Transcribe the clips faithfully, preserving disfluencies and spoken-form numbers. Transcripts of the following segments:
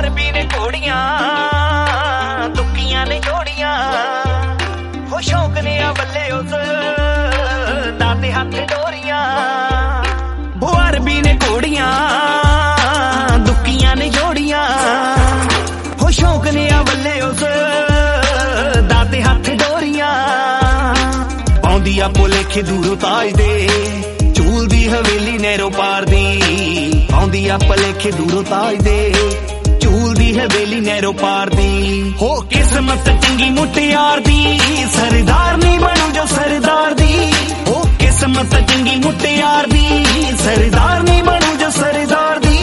बुआर भी ने घोड़ियां दुखियां ने जोड़ियां हो शौक ने बल्ले उस दाते हाथ डोरियां बुआर भी ने घोड़ियां दुखियां ने जोड़ियां हो शौक ने बल्ले उस दाते हाथ डोरियां पाउंदी आ भुलेखे दूरों ताज दे झूल दी हवेली नैरो पार दी आउंदी आ भुलेखे दूरों ताज दे झूल दी हवेली नैरो पार दी हो किस्मत चंगी मुटियार दी सरदार नहीं बनू जो सरदार दी हो किस्मत चंगी मुटियार दी सरदार नहीं बनू जो सरदार दी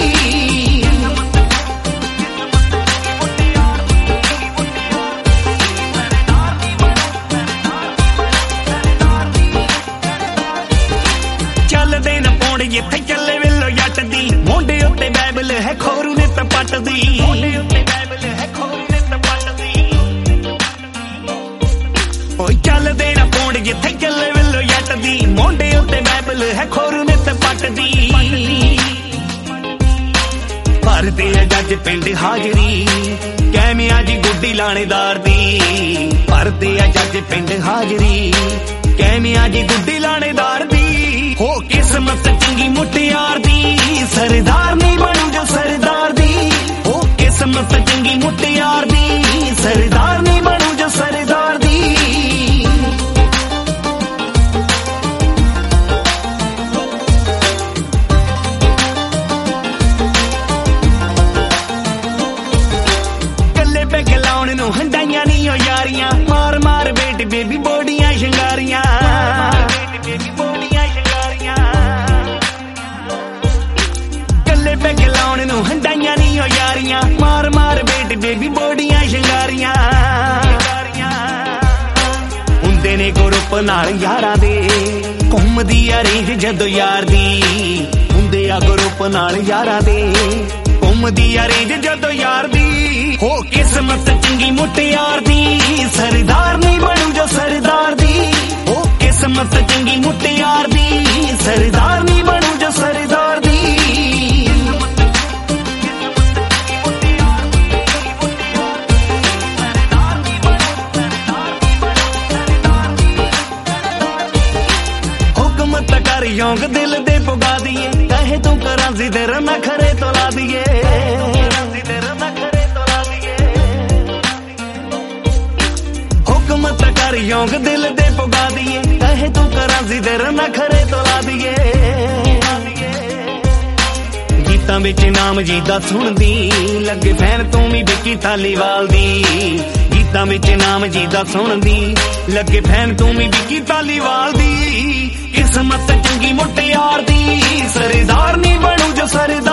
चलदे न पौंड जिथे चले वेलो जट दी मोंडे उत्ते बाइबल है खोरू ने तपट दी मोंडे उत्ते बाइबल है खोरू ने तपट दी ओए चलदे न पौंड जिथे चले वेलो जट दी मोंडे उत्ते बाइबल है खोरू ने तपट दी भरदे आ जज पिंड हाजरी कैमिया जी गुड्डी लाणेदार दी भरदे आ जज पिंड हाजरी कैमिया जी गुड्डी लाणेदार दी हो किस्मत चंगी मुटियार दी सरदार नहीं बनू जो सरदार दी हो किस्मत चंगी मुटियार दी सरदार नहीं बनू जो सरदार दी कल्ले पे खिलाउण नूं हंडाइयां नहीं हो यारियां मार मार बेटी बेबी बोडियां शंगारियां पे खिलाउण नूं हंडाइयां नहीं हो यारियां मार मार बेटी बेबी बोडियां शंगारियां हुंदे ने ग्रुप नाल यारां दे घुमदी आ रेंज जदों यार दी हुंदे आ ग्रुप नाल यारां दे घुमदी आ रेंज जदों यार दी हो किस्मत चंगी मुटियार दी सरदार नहीं बनू जो सरदार दी हो किस्मत चंगी मुटियार दी सरदार नहीं बनू जो सरदार दी यौंग दिल दे पुगा दिए कहे तू करा जिधर न खरे तो ला दिए हुकमत कर यौंग दिल दे पुगा दिए कहे तू करा जिधर न खरे तो ला दिए गीतां विच नाम जी दा सुनदी लगे फैन तू भी विकी धालीवाल दी गीतां विच नाम जी दा सुनदी लगे फैन तू भी विकी धालीवाल दी किस्मत चंगी मुटियार दी सरदार नहीं बनू जो सरदार